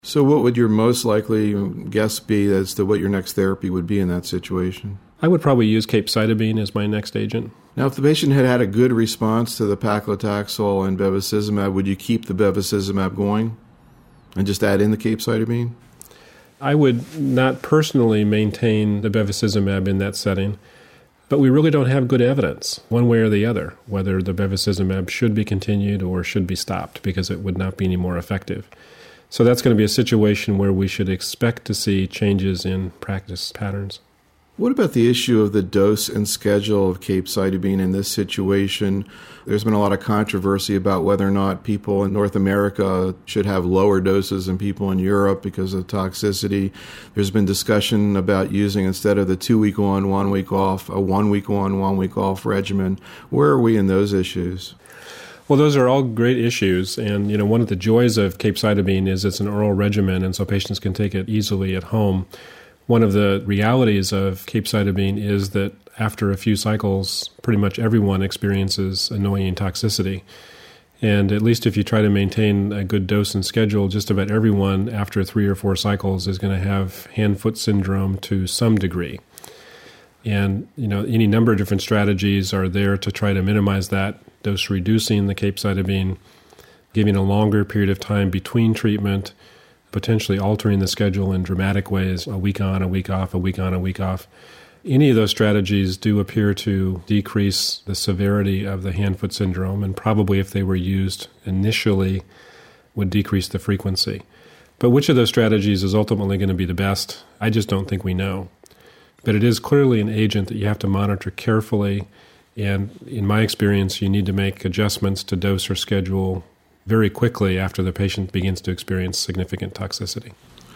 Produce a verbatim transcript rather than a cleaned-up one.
So what would your most likely guess be as to what your next therapy would be in that situation? I would probably use capecitabine as my next agent. Now, if the patient had had a good response to the paclitaxel and bevacizumab, would you keep the bevacizumab going and just add in the capecitabine? I would not personally maintain the bevacizumab in that setting, but we really don't have good evidence, one way or the other, whether the bevacizumab should be continued or should be stopped because it would not be any more effective. So that's going to be a situation where we should expect to see changes in practice patterns. What about the issue of the dose and schedule of capecitabine in this situation? There's been a lot of controversy about whether or not people in North America should have lower doses than people in Europe because of toxicity. There's been discussion about using, instead of the two-week on, one-week off, a one-week on, one-week off regimen. Where are we in those issues? Well, those are all great issues, and you know, one of the joys of capecitabine is it's an oral regimen, and so patients can take it easily at home. One of the realities of capecitabine is that after a few cycles, pretty much everyone experiences annoying toxicity. And at least if you try to maintain a good dose and schedule, just about everyone after three or four cycles is going to have hand-foot syndrome to some degree. And you know, any number of different strategies are there to try to minimize that, dose reducing the capecitabine, giving a longer period of time between treatment, potentially altering the schedule in dramatic ways, a week on, a week off, a week on, a week off. Any of those strategies do appear to decrease the severity of the hand-foot syndrome, and probably if they were used initially would decrease the frequency. But which of those strategies is ultimately going to be the best, I just don't think we know. But it is clearly an agent that you have to monitor carefully, and in my experience, you need to make adjustments to dose or schedule very quickly after the patient begins to experience significant toxicity.